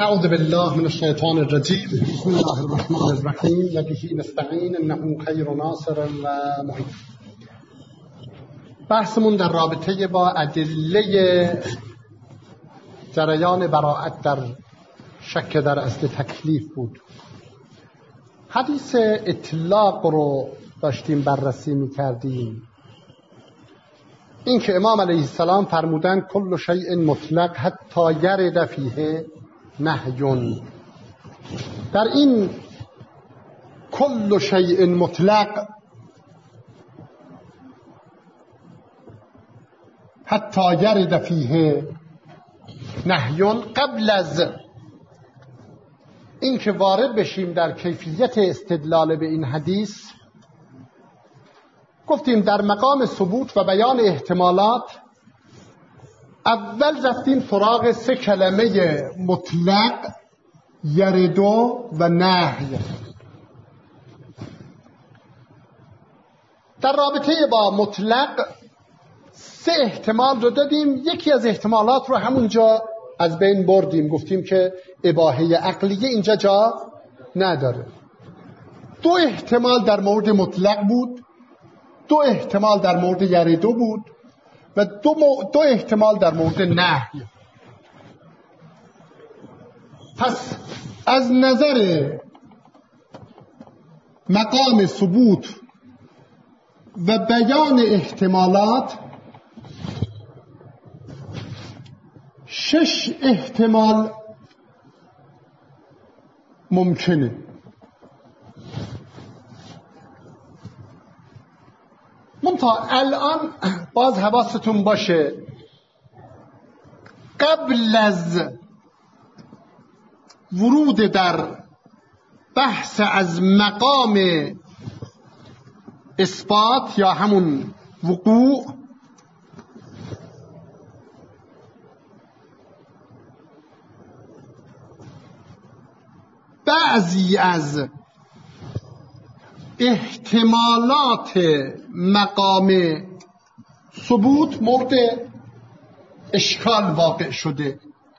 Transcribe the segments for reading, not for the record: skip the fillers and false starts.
اعوذ بالله من الشیطان الرجیم. بسم الله الرحمن الرحیم و به نستعین انه خیر ناصر و معین. بحثمون در رابطه با ادله جریان براءت در شک در اصل تکلیف بود. حدیث اطلاق رو داشتیم بررسی می‌کردیم. این که امام علیه السلام فرمودن کل شیء مطلق حتی یرد فیه نهی. در این کل شیء مطلق حتی یرد فیه نهی، قبل از این که وارد بشیم در کیفیت استدلال به این حدیث، گفتیم در مقام ثبوت و بیان احتمالات اول رفتیم سراغ سه کلمه مطلق، یردو و نهی. در رابطه با مطلق سه احتمال رو دادیم. یکی از احتمالات رو همونجا از بین بردیم، گفتیم که اباحه عقلیه اینجا جا نداره. دو احتمال در مورد مطلق بود، دو احتمال در مورد یردو بود و دو احتمال در مورد نهی. پس از نظر مقام ثبوت و بیان احتمالات 6 احتمال ممکنه. منتها الان باز حواستون باشه، قبل از ورود در بحث از مقام اثبات یا همون وقوع، بعضی از احتمالات مقام ثبوت مورد اشکال واقع شده.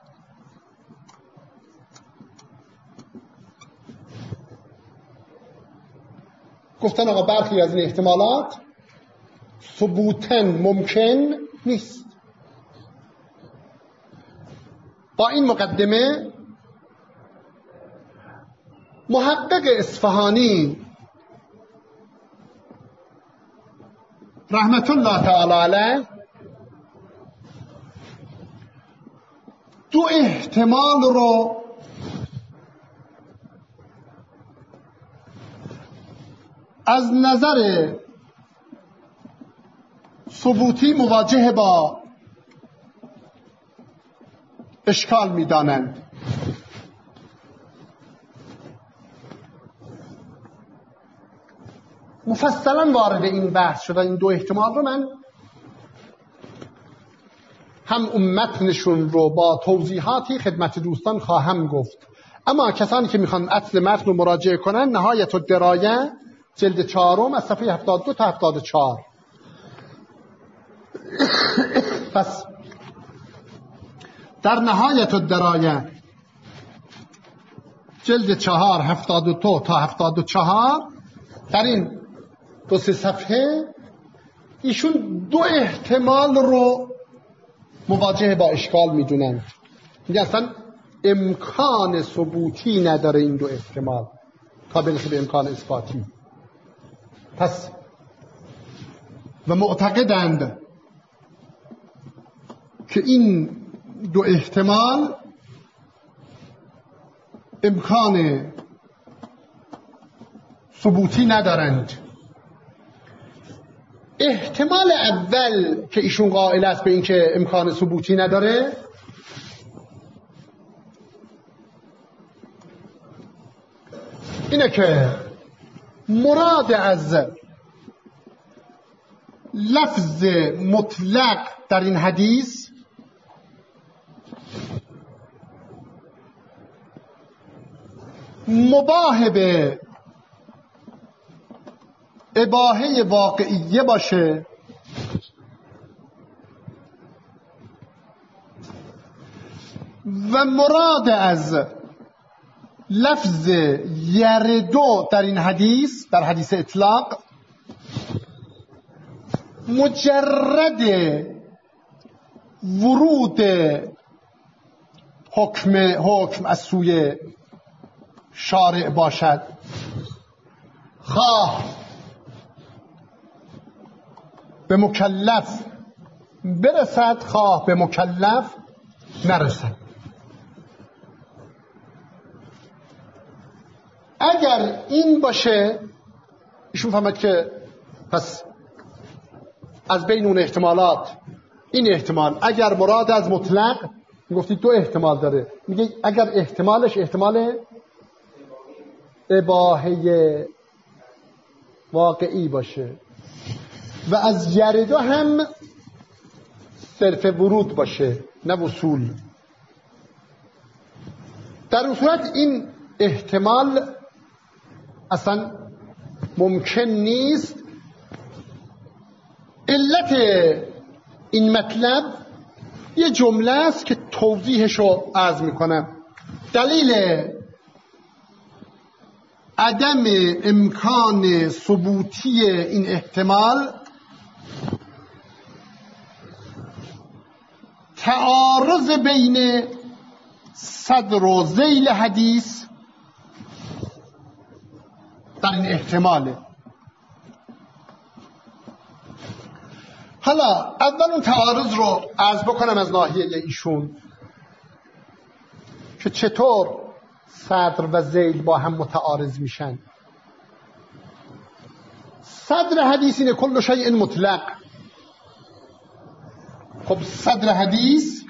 گفتن آقا برخی از این احتمالات ثبوتاً ممکن نیست. با این مقدمه محقق اصفهانی رحمت الله تعالی علیه دو احتمال رو از نظر ثبوتی مواجه با اشکال می‌دانند. مفصلا وارد این بحث شدن. این دو احتمال رو من هم متنشون رو با توضیحاتی خدمت دوستان خواهم گفت، اما کسانی که میخوان اصل متن رو مراجعه کنن، نهایت الدرایه جلد 4 از صفحه 72 تا 74. پس در نهایت الدرایه جلد 4 72 تا 74 در این 2-3 صفحه ایشون دو احتمال رو مواجه با اشکال میدونن. میگه اصلا امکان ثبوتی نداره این دو احتمال تا برسه به امکان اثباتی. پس و معتقدند که این دو احتمال امکان ثبوتی ندارند. احتمال اول که ایشون قائل است به این که امکان ثبوتی نداره، اینه که مراد از لفظ مطلق در این حدیث مباح به اباحه واقعیه باشه و مراد از لفظ یردو در این حدیث، در حدیث اطلاق، مجرد ورود حکم از سوی شارع باشد، خواه به مکلف برسد خواه به مکلف نرسد. اگر این باشه ایشون فهمد که پس از بین اون احتمالات این احتمال، اگر مراد از مطلق گفتید دو احتمال داره، میگه اگر احتمالش احتمال اباحه واقعی باشه و از یردو هم صرف ورود باشه نه وصول، در اون صورت این احتمال اصلا ممکن نیست. علت این مطلب یه جمله است که توضیحش رو عرض میکنم. دلیل عدم امکان ثبوتی این احتمال تعارض بین صدر و ذیل حدیث در این احتماله. حالا اول اون تعارض رو عرض بکنم از ناحیه ایشون که چطور صدر و ذیل با هم متعارض میشن. صدر حدیث اینه کل شیء مطلق. خب صدر حدیث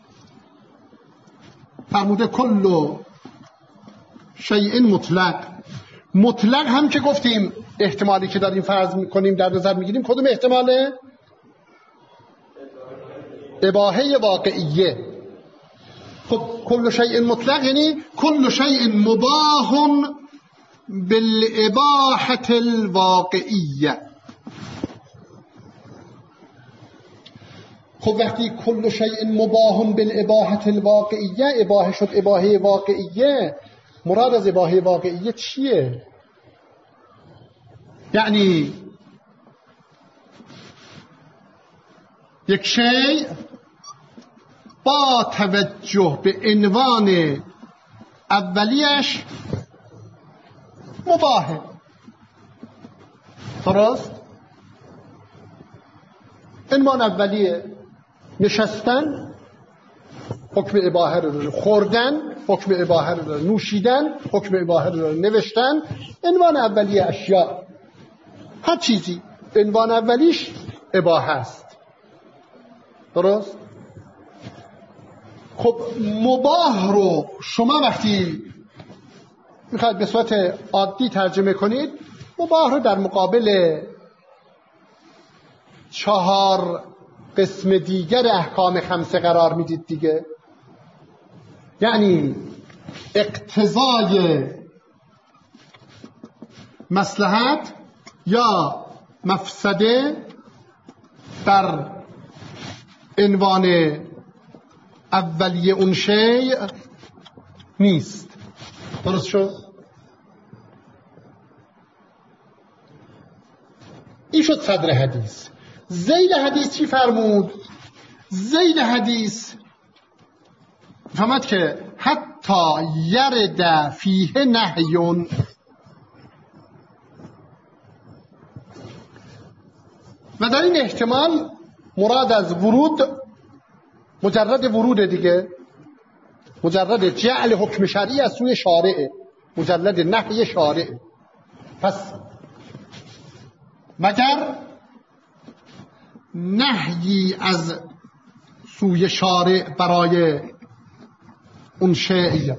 فرموده کل شیء مطلق. مطلق هم که گفتیم احتمالی که داریم فرض میکنیم در نظر میگیریم کدوم احتماله؟ اباحه واقعیه. خب کل شیء مطلق یعنی کل شیء مباح بالاباحه الواقعیه. خب وقتی کل شیء مباح بالاباحه الواقعیه، اباحه شد اباحه واقعیه، مراد از اباحه واقعیه چیه؟ یعنی یک شیء با توجه به عنوان اولیش مباحه. درست؟ عنوان اولیه نشستن حکم اباحه رو داره، خوردن حکم اباحه رو داره، نوشیدن حکم اباحه رو داره، نوشتن عنوان اولیه اشیاء. هر چیزی عنوان اولیش اباحه است. درست؟ خب مباح رو شما وقتی میخواید به صورت عادی ترجمه کنید، مباح رو در مقابل 4 قسم دیگر احکام 5 قرار میدید دیگه. یعنی اقتضای مصلحت یا مفسده در عنوان اولیه اون شیء نیست. درست شد؟ این شد صدر حدیث. ذیل حدیث چی فرمود؟ ذیل حدیث فرمود که حتی یرد فیه نهیون، و در این احتمال مراد از ورود مجرد ورود دیگه، مجرد جعل حکم شرعی از سوی شارعه، مجرد نهی شارعه. پس مگر نهی از سوی شارع برای اون شیء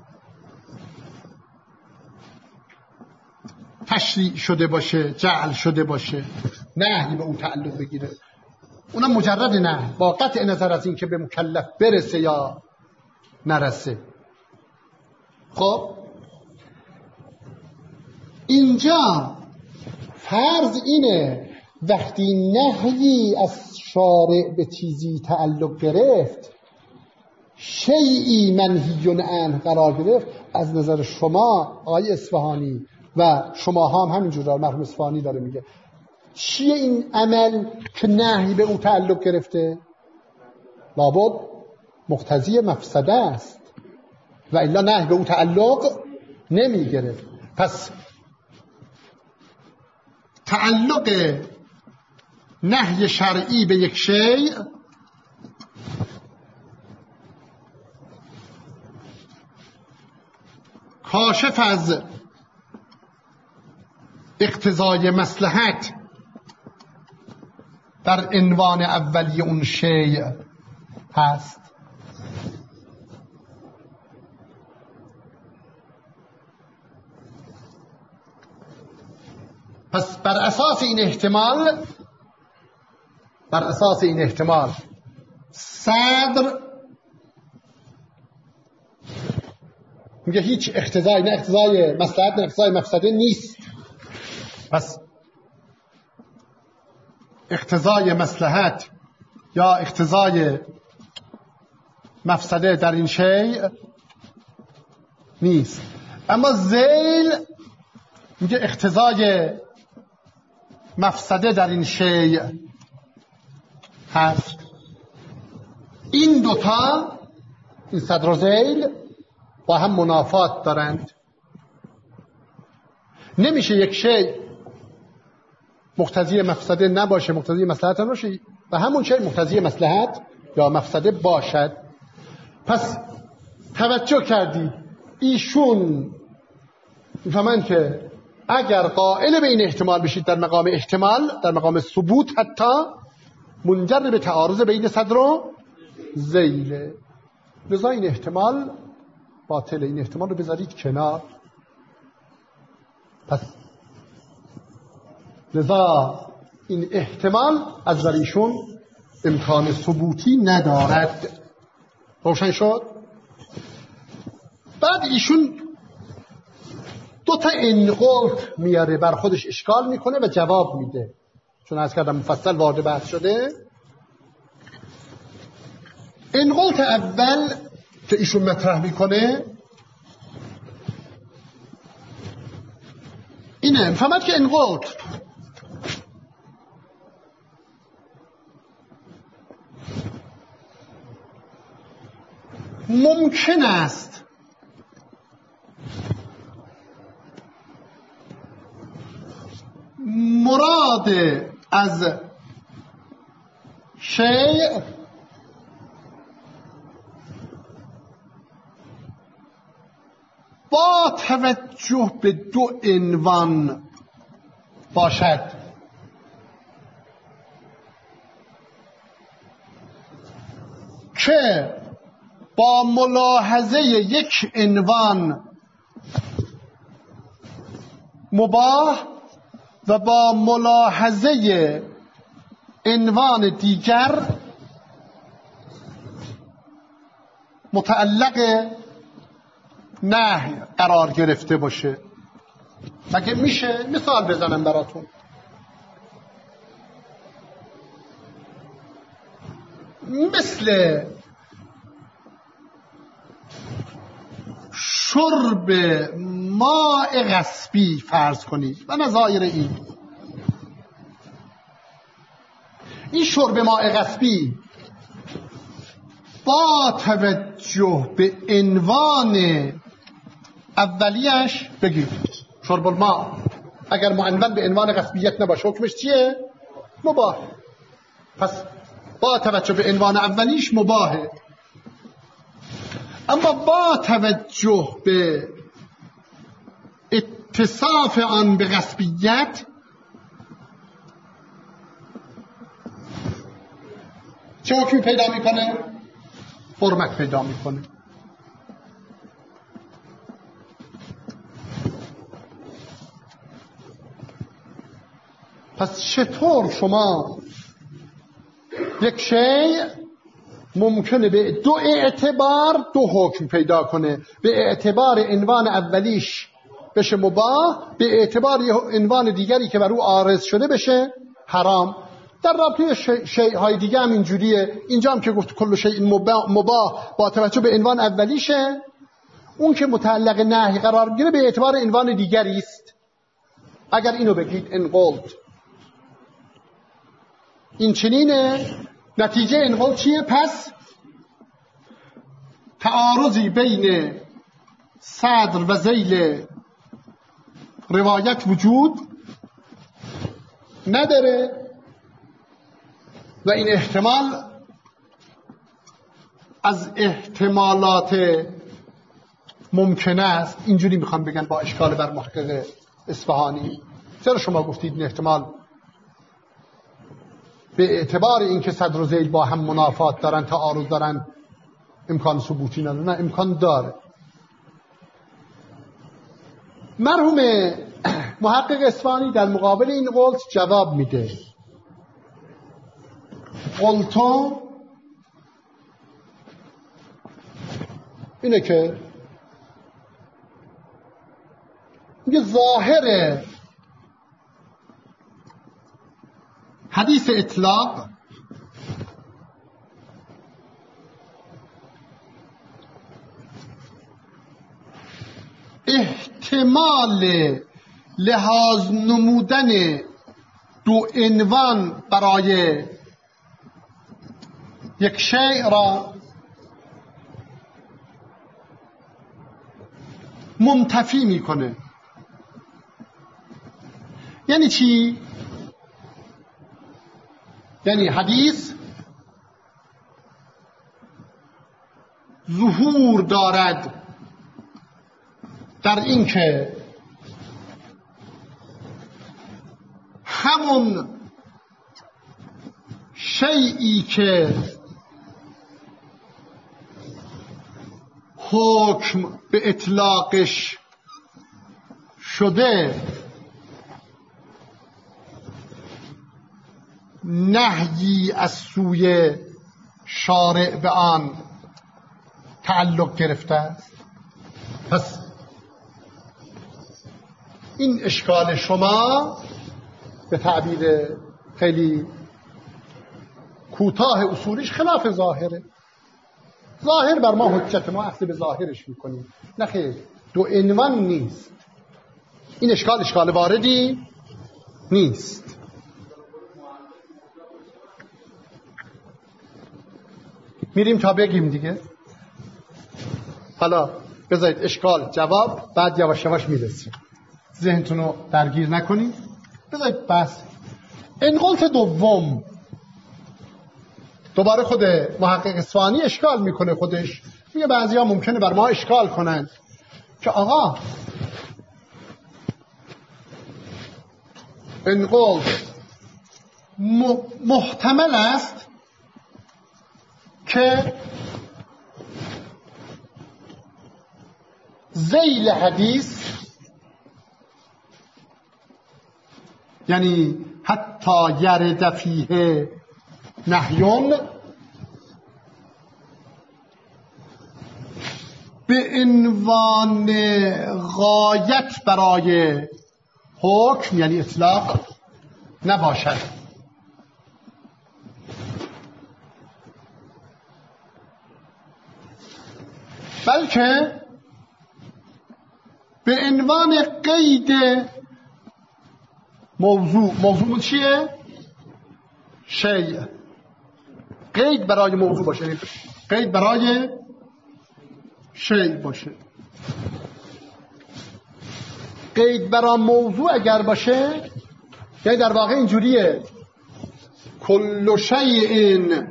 تشریع شده باشه، جعل شده باشه، نهی به اون تعلق بگیره، اونم مجرد نهی با قطع نظر از این که به مکلف برسه یا نرسه. خب اینجا فرض اینه وقتی نهی از شارع به چیزی تعلق گرفت، شیئی منهی عنه قرار گرفت، از نظر شما آقای اصفهانی و شما هم همینجور، مرحوم اصفهانی داره میگه، چیه این عمل که نهی به او تعلق گرفته؟ لابد مقتضی مفسده است و الا نهی به او تعلق نمی گرفت. پس تعلق نهی شرعی به یک شیء کاشف از اقتضای مصلحت در عنوان اولی اون شیء هست. پس بر اساس این احتمال صدر میگه هیچ اقتضای، نه اقتضای مصلحت نه اقتضای مفسده نیست. پس اقتضای مصلحت یا اقتضای مفسده در این شیء نیست. اما ذیل میگه اقتضای مفسده در این شیء هست. این دوتا، این صدر و ذیل، با هم منافات دارند. نمیشه یک شیء مقتضی مفسده نباشه، مقتضی مصلحت نباشه و همون شیء مقتضی مصلحت یا مفسده باشد. پس توجه کردی ایشون میفهمن که اگر قائل به این احتمال بشید در مقام احتمال، در مقام ثبوت، حتی منجر به تعارض بین صدر و ذیل، لذا این احتمال باطل، این احتمال رو بذارید کنار. پس لذا این احتمال از ایشون امکان ثبوتی ندارد. روشن شد؟ بعد ایشون دو تا انقلت میاره، بر خودش اشکال میکنه و جواب میده، چون از کردم مفصل وارد بحث شده. انقلت اول که ایشون مطرح میکنه اینه، فهمد که انقلت ممکن است مراد از شیء با توجه به دو عنوان باشد. که با ملاحظه یک عنوان مباح و با ملاحظه عنوان دیگر متعلق نهی قرار گرفته باشه. مگه میشه؟ مثال بزنم براتون. مثل شرب ماء غصبی فرض کنید و نظایر این شرب ماء غصبی با توجه به عنوان اولیش بگید شرب الماء اگر معنون به عنوان غصبیت نباشه حکمش چیه؟ مباح. پس با توجه به عنوان اولیش مباحه. اما با توجه به اتصاف آن به غصبیت چه حکمی پیدا میکنه؟ حرمت پیدا میکنه. پس چطور شما یک شیء ممکنه به دو اعتبار دو حکم پیدا کنه؟ به اعتبار عنوان اولیش بشه مباح، به اعتبار عنوان دیگری که بر او عارض شده بشه حرام. در رابطه شیء دیگه هم اینجوریه. اینجا هم که گفت کل شیء مباح با توجه به عنوان اولیشه، اون که متعلق نهی قرار میگیره به اعتبار عنوان دیگری است. اگر اینو بگید انقلت این چنینه، نتیجه انقلت چیه؟ پس تعارضی بین صدر و ذیل روایت وجود نداره و این احتمال از احتمالات ممکنه است. اینجوری میخوام بگن با اشکال بر محقق اصفهانی. چرا شما گفتید این احتمال به اعتبار اینکه صدر و ذیل با هم منافات دارن، تعارض دارن، امکان ثبوتی نداره؟ نه، امکان داره. مرحوم محقق اصفهانی در مقابل این قلت جواب میده. قلتو اینه که میگه ظاهر حدیث اطلاق احتمال لحاظ نمودن دو عنوان برای یک شیء را منتفی میکنه. یعنی چی؟ یعنی حدیث ظهور دارد در این که همون شیئی که حکم به اطلاقش شده نهی از سوی شارع به آن تعلق گرفته است. پس این اشکال شما به تعبیر خیلی کوتاه اصولیش خلاف ظاهره. ظاهر بر ما حجت، ما اصل به ظاهرش میکنیم. نه خیر، دو عنوان نیست. این اشکال واردی نیست. میریم تا بگیم دیگه. حالا بذارید اشکال جواب، بعد یواش یواش میرسیم. ذهنتون رو درگیر نکنید، بذارید بس. انقلت دوم دوباره خود محقق اصفهانی اشکال میکنه خودش. میگه بعضیا ممکنه بر ما اشکال کنند که آقا انقلت محتمل است که ذیل حدیث، یعنی حتی یرد فیه نهیون، به عنوان غایت برای حکم یعنی اطلاق نباشد، بلکه به عنوان قید موضوع چیه؟ شیء. قید برای موضوع باشه، قید برای شیء باشه. قید برای موضوع اگر باشه یعنی در واقع اینجوریه: کل شیء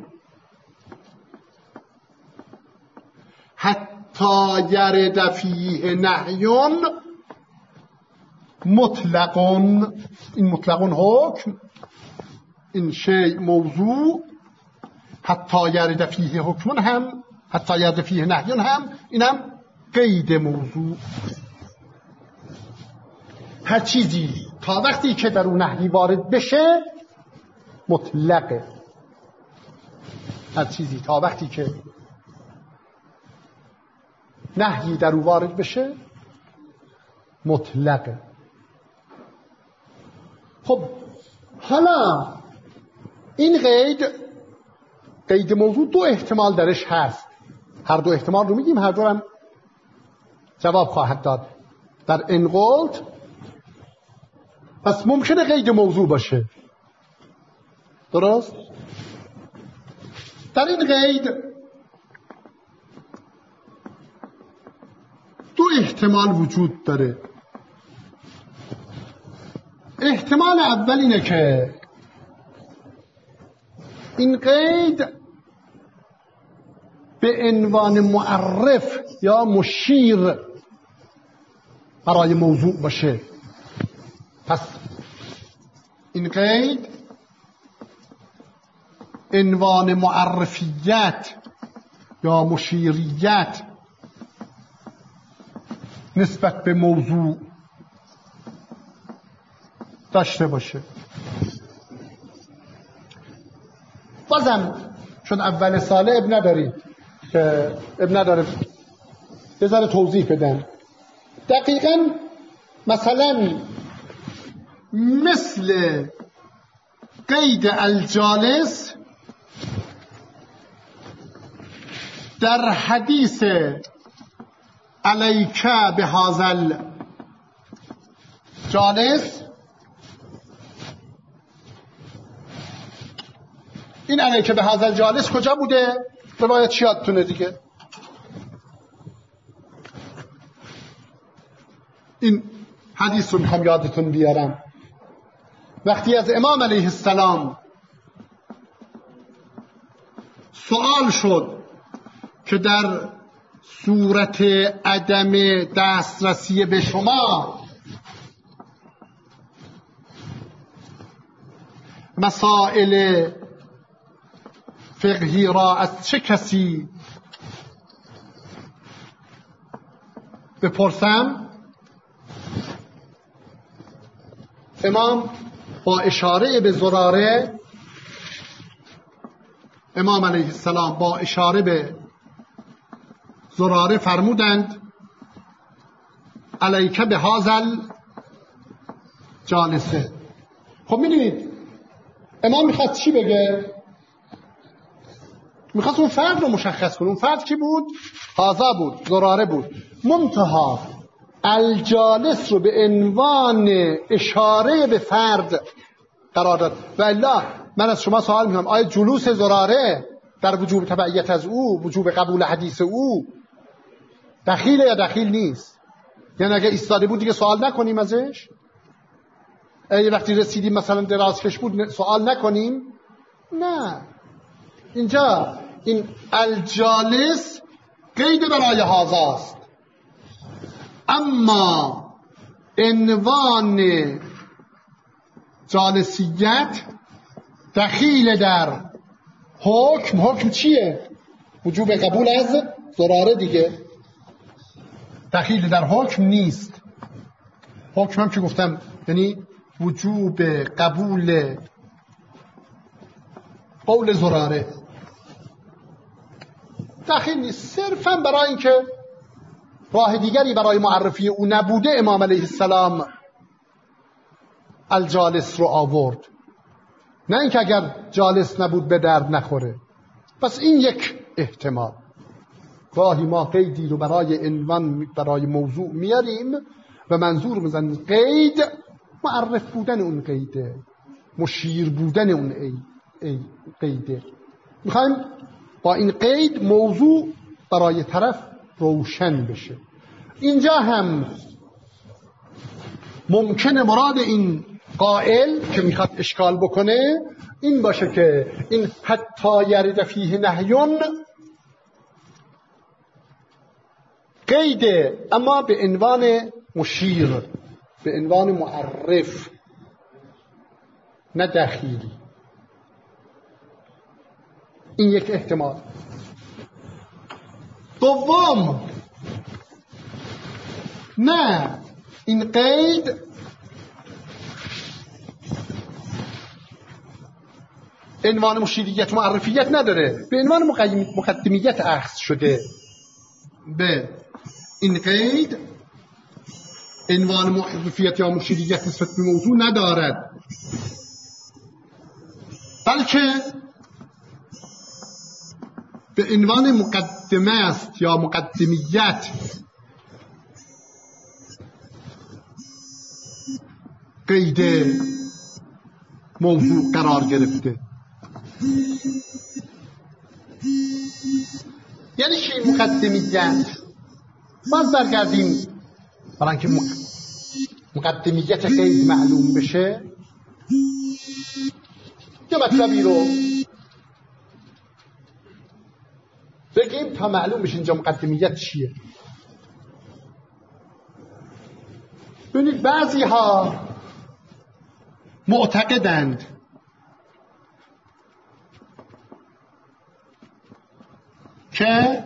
حتی یرد فیه نهیون مطلقون. این مطلقون حکم، این شیء موضوع، حتی یرد فیه حکمون هم، حتی یرد فیه نهیون هم، اینم قید موضوع. هر چیزی تا وقتی که در اون نهی وارد بشه مطلقه. هر چیزی تا وقتی که نهی در اون وارد بشه مطلقه. خب حالا این قید موضوع دو احتمال درش هست. هر دو احتمال رو میگیم، هر دو هم جواب خواهد داد. در انقلت پس ممکنه قید موضوع باشه، درست؟ در این قید دو احتمال وجود داره. احتمال اول اینه که این قید به عنوان معرف یا مشیر برای موضوع باشه. پس این قید عنوان معرفیت یا مشیریت نسبت به موضوع داشته باشه. بازم چون اول ساله اب ندارید که اب نداره بذاره توضیح بدم. دقیقاً مثلا مثل قید الجالس در حدیث علیک بهذا الجالس، این علیک بهذا الجالس کجا بوده؟ روایت یادتونه دیگه. این حدیث رو میخوام یادتون بیارم. وقتی از امام علیه السلام سوال شد که در صورت عدم دسترسی به شما مسائل فقهی را از چه کسی بپرسم، امام با اشاره به زراره، امام علیه السلام با اشاره به زراره فرمودند علیک بهذا الجالسه. خب میدونید امام میخواد چی بگه؟ میخواست اون فرد رو مشخص کنه. اون فرد کی بود؟ هذا بود، زراره بود. منتها الجالس رو به عنوان اشاره به فرد قرار داد. و الا من از شما سوال میکنم آیا جلوس زراره در وجوب تبعیت از او، وجوب قبول حدیث او دخیله یا دخیل نیست؟ یعنی اگه ایستاده بود دیگه سوال نکنیم ازش؟ یه وقتی رسیدیم مثلا درازکش بود سوال نکنیم؟ نه. اینجا این الجالس قید برای هازاست، اما عنوان جالسیت دخیل در حکم. حکم چیه؟ وجوب قبول از زراره دیگه. دخیل در حکم نیست. حکم هم که گفتم یعنی وجوب قبول قول زراره دخیل نیست. صرفا برای اینکه راه دیگری برای معرفی او نبوده امام علیه السلام الجالس رو آورد، نه اینکه اگر جالس نبود به درد نخوره. پس این یک احتمال. گاهی ما قیدی رو برای عنوان، برای موضوع میاریم و منظور میزنیم قید معرف بودن اون قیده، مشیر بودن اون قیده. میخوایم با این قید موضوع برای طرف روشن بشه. اینجا هم ممکنه مراد این قائل که میخواد اشکال بکنه این باشه که این حتی یرد فیه نهیون قیده، اما به عنوان مشیر، به عنوان معرف، نه دخیلی. این یک احتمال. دوم، نه، این قید عنوان مشیریت معرفیت نداره، به عنوان مقدمیت اخذ شده. به این قید عنوان معرفیت یا مشیریت نسبت به موضوع ندارد، بلکه به عنوان مقدمه است یا مقدمیت قید موضوع قرار گرفته. یعنی چی مقدمیت؟ باز برگردیم برای اینکه مقدمیت قید معلوم بشه یه مطلبی رو بگیم تا معلوم بشه اینجا مقدمیت چیه. ببینید بعضی ها معتقدند که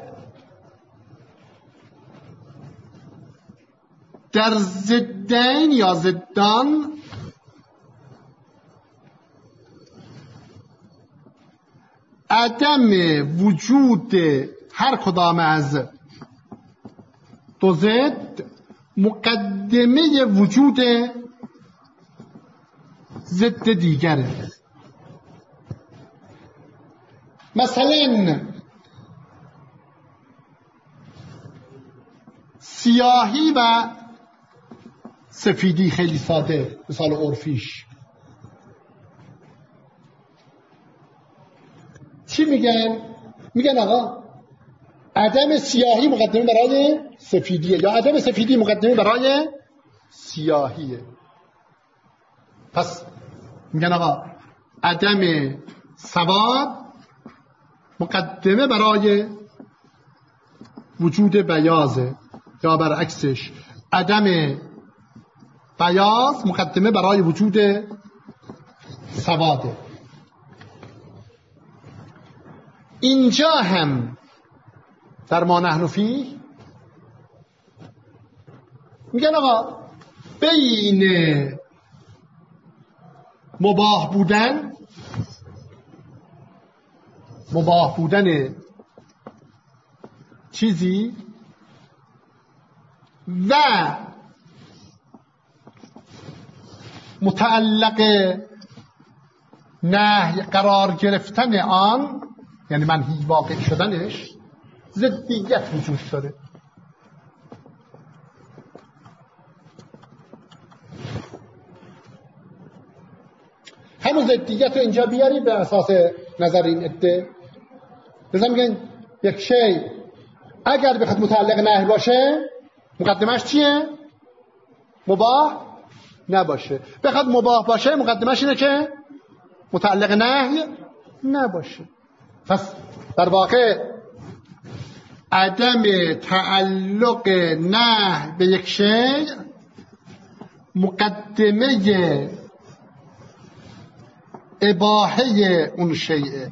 در ضدین یا ضدان عدم وجود هر کدام از دو ضد مقدمه وجود ضد دیگره. مثلا سیاهی و سفیدی، خیلی ساده مثال عرفیش. چی میگن؟ میگن آقا عدم سیاهی مقدمه برای سفیدیه یا عدم سفیدی مقدمه برای سیاهیه. پس میگن آقا عدم سواد مقدمه برای وجود بیاضه یا برعکسش عدم بیاض مقدمه برای وجود سواده. اینجا هم در ما نحن فیه میگن آقا بین مباح بودن چیزی و متعلق نهی قرار گرفتن آن، یعنی منهی واقع شدنش، ضدیت وجود داره. همون ضدیت رو اینجا بیاری به اساس نظر این عده. مثلا میگن یک شی اگر بخواد متعلق نهی باشه مقدمش چیه؟ مباح نباشه. بخواد مباح باشه مقدمش اینه که متعلق نهی نباشه. پس در واقع عدم تعلق نهی به یک شی مقدمه اباحه اون شیء.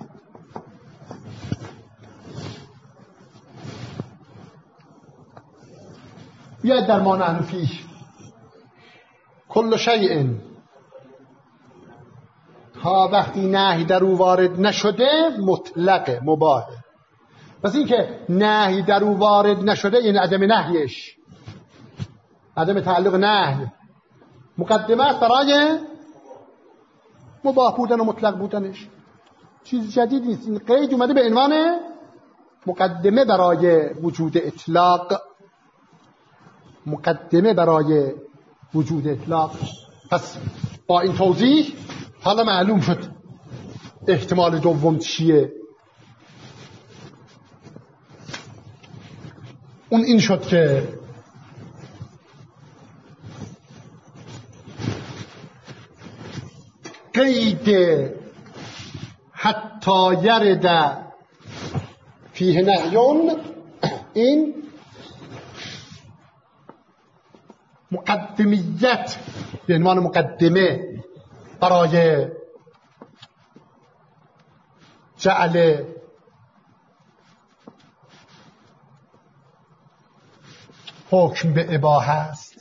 بیاید در ما نحن فیه کل شیء تا وقتی نهی در او وارد نشده مطلق مباح. پس این که نهی در او وارد نشده یعنی عدم نهیش، عدم تعلق نهی مقدمه است برای مباح بودن و مطلق بودنش. چیز جدید نیست. این قید اومده به عنوان مقدمه برای وجود اطلاق، مقدمه برای وجود اطلاق. پس با این توضیح حالا معلوم شد احتمال دوم چیه. اون این شد که قید حتی یرد فیه نهیون این مقدمیت به عنوان مقدمه برای جعل حکم به اباحه است.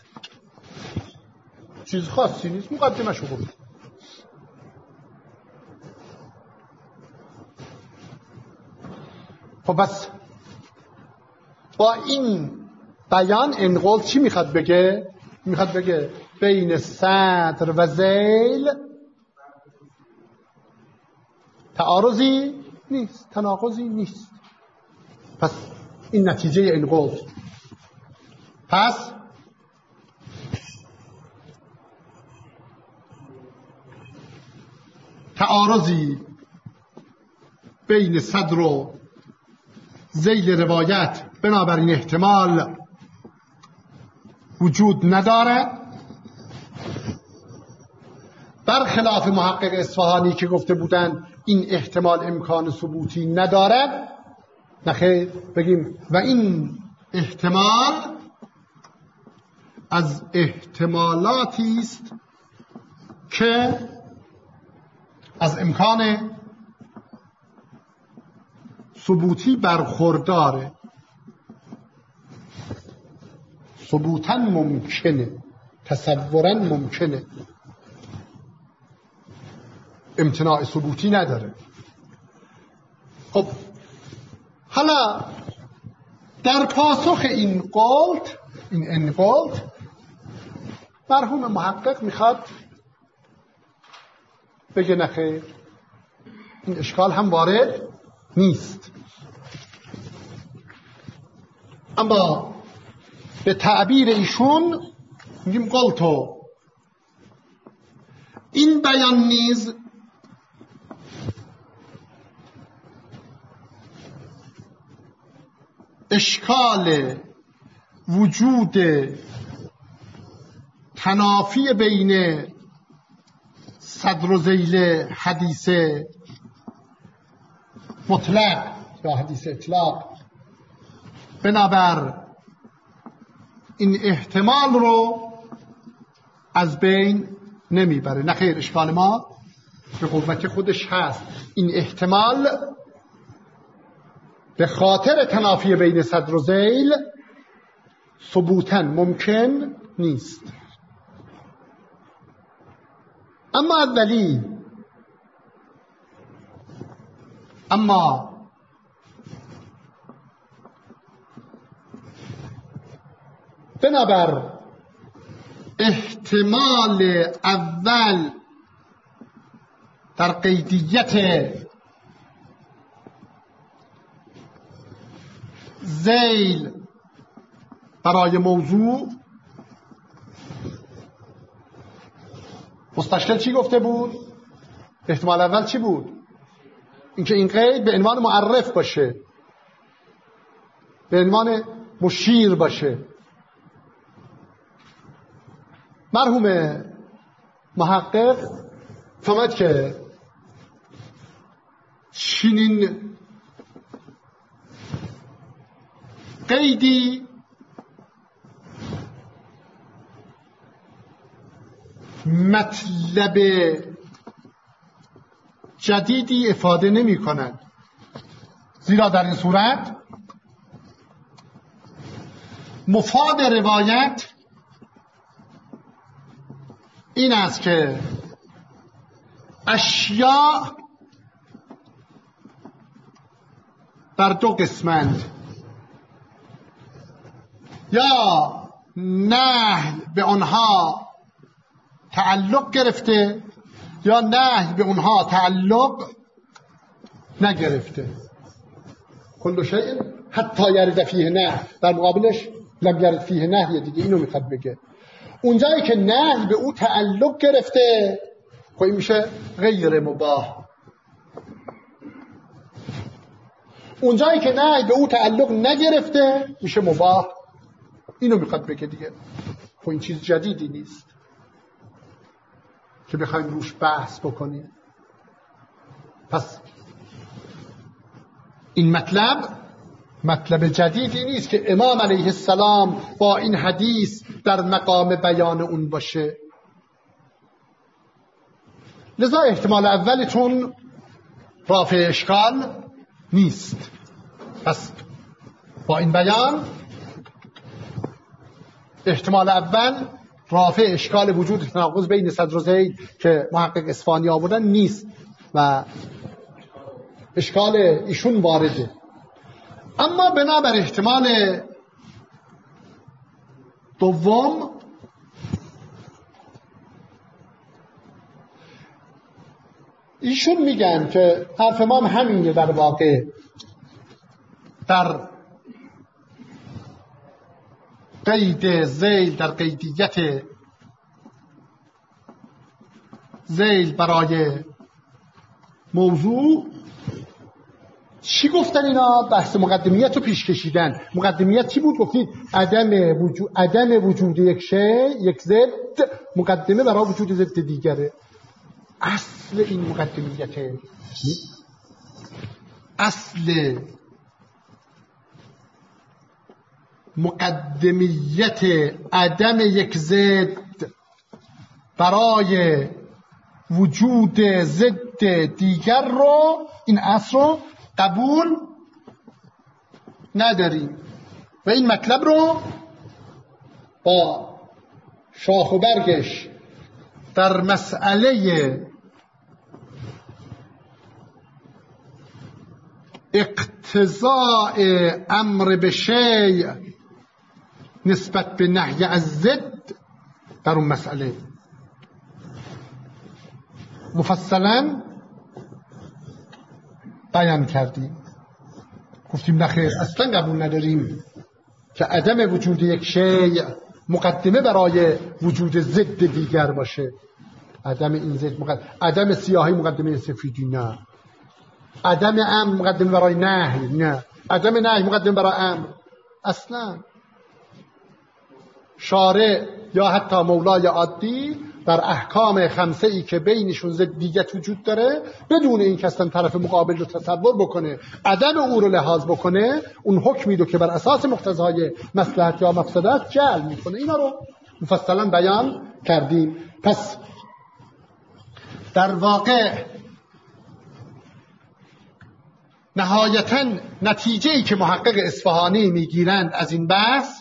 چیز خاصی نیست، مقدمه شو بود. خب بس با این بیان انقل چی میخواد بگه؟ میخواد بگه بین صدر و ذیل تعارضی نیست، تناقضی نیست. پس این نتیجه این قول. پس تعارضی بین صدر و ذیل روایت بنابراین احتمال وجود ندارد، برخلاف محقق اصفهانی که گفته بودند این احتمال امکان ثبوتی ندارد. نخیر، بگیم و این احتمال از احتمالاتی است که از امکان ثبوتی برخورداره. ثبوتاً ممکنه، تصوراً ممکنه، امتناع ثبوتی نداره. خب حالا در پاسخ این قول، این قول، مرحوم محقق میخواد بگه نخیر، این اشکال هم وارد نیست. اما به تعبیر ایشون میگیم قلتو، این بیان نیز اشکال وجود تنافی بین صدر و ذیل حدیث مطلق یا حدیث اطلاق بنابر این احتمال رو از بین نمیبره. نخیر، اشکال ما به قوت خودش هست. این احتمال به خاطر تنافی بین صدر و ذیل ثبوتاً ممکن نیست. اما اولی، اما بنابر احتمال اول در قیدیت ذیل برای موضوع، مستشکل چی گفته بود؟ احتمال اول چی بود؟ اینکه این قید به عنوان معرف باشه، به عنوان مشیر باشه. مرحوم محقق فهمد که چنین قیدی مطلب جدیدی افاده نمی کند، زیرا در این صورت مفاد روایت این است که اشیاء بر دو قسمند، یا نهی به آنها تعلق گرفته یا نهی به اونها تعلق نگرفته. کل شیء حتی یرد فیه نهی، در مقابلش لم یرد فیه نهی دیگه. اینو میخواد بگه اونجایی که نهی به او تعلق گرفته خب این میشه غیر مباح، اونجایی که نهی به او تعلق نگرفته میشه مباح. اینو میخواد بگه دیگه. خب این چیز جدیدی نیست که بخوایم روش بحث بکنیم. پس این مطلب جدیدی نیست که امام علیه السلام با این حدیث در مقام بیان اون باشه. لذا احتمال اولتون رافع اشکال نیست. پس با این بیان احتمال اول رافع اشکال وجود تناقض بین صدر و ذیل که محقق اصفهانی آوردن نیست و اشکال ایشون وارده. اما بنابر احتمال دوم ایشون میگن که حرف ما هم همینه در واقع. در قید ذیل، در قیدیت ذیل برای موضوع چی گفتن اینا؟ بحث مقدمیت رو پیش کشیدن. مقدمیت چی بود؟ گفتید عدم وجود یک شی، یک ضد، مقدمه برای وجود ضد دیگره. اصل این مقدمیت، اصل مقدمیت عدم یک ضد برای وجود ضد دیگر رو، این اصل رو قبول نداریم و این مطلب رو با شاخ و برگش در مسئله اقتضاء امر به شیء نسبت به نهی از ضد، در اون مسئله مفصلا بیان کردیم. گفتیم نخیر، اصلا قبول نداریم که عدم وجود یک شیء مقدمه برای وجود ضد دیگر باشه. عدم این ضد عدم سیاهی مقدمه سفیدی نه، عدم امر مقدمه برای نهی نه، عدم نهی مقدمه برای امر. اصلا شارع یا حتی مولای عادی در احکام خمسه ای که بینشون ضدیت وجود داره، بدون این که اصلا طرف مقابل رو تصور بکنه، عدم او رو لحاظ بکنه، اون حکمی رو که بر اساس مقتضای مصلحت یا مفسدت جعل میکنه. اینا رو مفصلا بیان کردیم. پس در واقع نهایتاً نتیجه‌ای که محقق اصفهانی میگیرند از این بحث،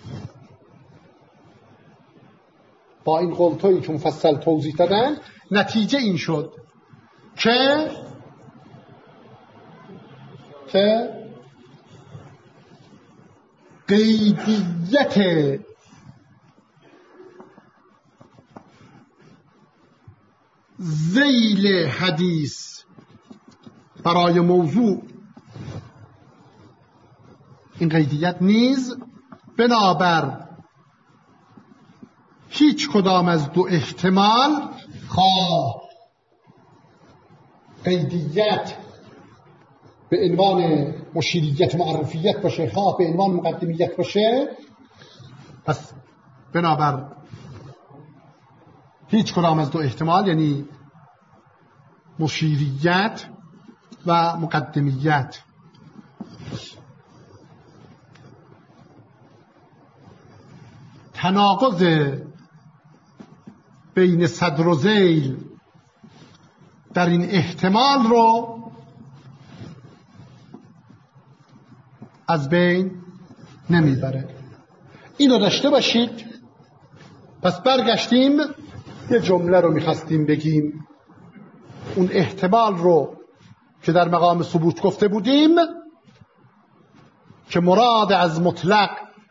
با این قلتویی که مفصل توضیح دادن، نتیجه این شد که قیدیت ذیل حدیث برای موضوع، این قیدیت نیز بنابر هیچ کدام از دو احتمال، خواه قیدیت به عنوان مشیریت معرفیت باشه، خواه به عنوان مقدمیت باشه، پس بنابر هیچ کدام از دو احتمال، یعنی مشیریت و مقدمیت، تناقض بین صدر و ذیل در این احتمال رو از بین نمیبره. اینو داشته باشید. پس برگشتیم، یه جمله رو میخواستیم بگیم. اون احتمال رو که در مقام ثبوت گفته بودیم که مراد از مطلق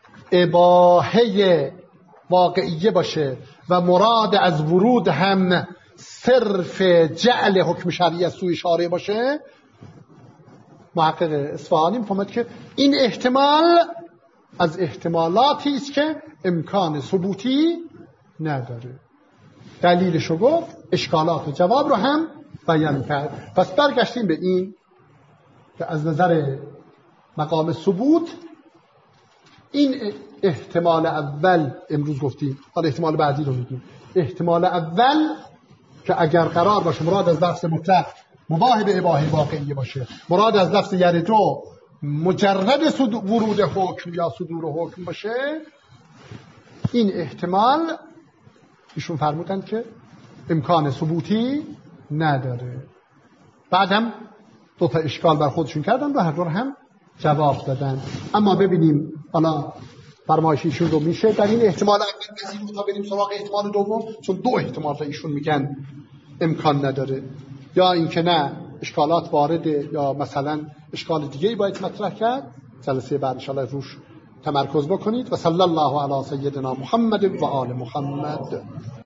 اباحه واقعیه باشه و مراد از ورود هم صرف جعل حکم شرعی از سوی شارع باشه، محقق اصفهانی می‌فهمد که این احتمال از احتمالاتی است که امکان ثبوتی نداره. دلیلشو گفت، اشکالات و جواب رو هم بیان کرد. پس برگشتیم به این که از نظر مقام ثبوت این احتمال اول امروز گفتیم، حالا احتمال بعدی رو میگیم. احتمال اول که اگر قرار باشه مراد از لفظ مطلق مباح به اباحه واقعیه باشه، مراد از لفظ یرجو مجرد ورود حکم یا صدور حکم باشه، این احتمال ایشون فرمودن که امکان ثبوتی نداره. بعد هم دو تا اشکال بر خودشون کردن و هر دور هم جواب دادن. اما ببینیم حالا فرمایشیشون رو میشه در این احتمال اول بزنیم تا بریم سراغ احتمال دوم، چون دو احتمال ایشون میگن امکان نداره، یا اینکه نه اشکالات وارده یا مثلا اشکال دیگه‌ای باید مطرح کرد. جلسه بعد ان شاء الله روش تمرکز بکنید. و صلی الله علی سیدنا محمد و آل محمد.